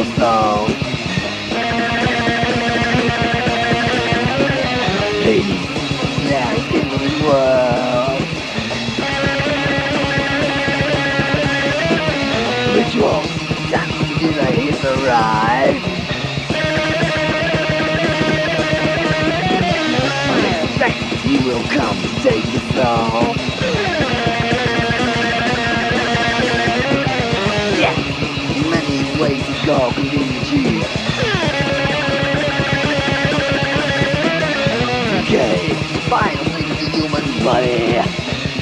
little song. Ladies, last king of the world. Ritual, time to delay is arrived. Unexpected, he will come to take the song. Yeah, many ways to go continue. Okay, finally the human body.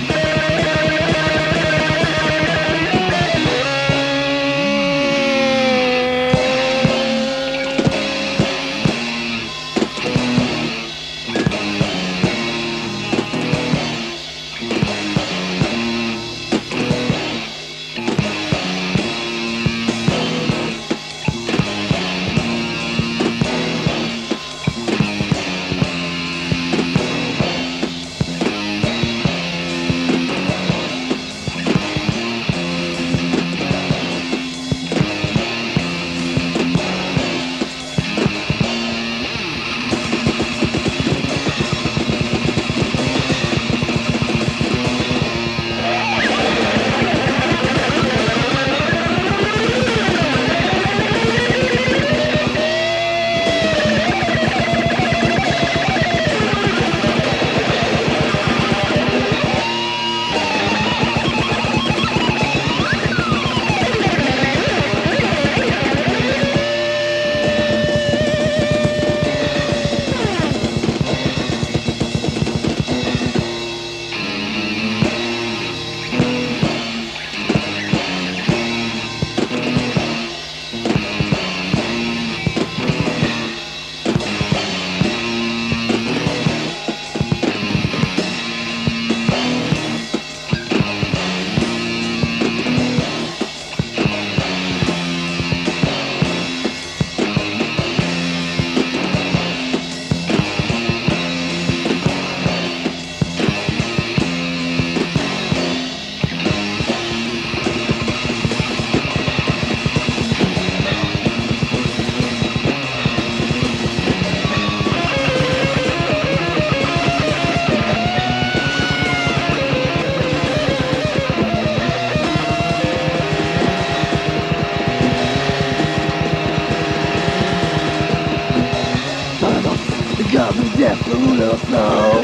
Got the death to rule us now.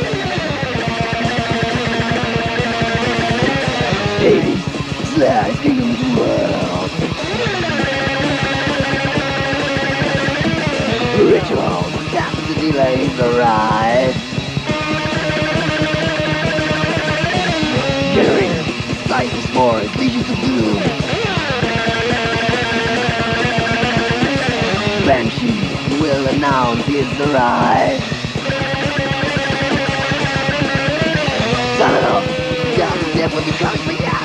80s slash king of the world. Ritual, time to delay the ride. Generator, cycles for legions of doom. Banshee will announce his arrival. Son of a gun, death will be coming for ya.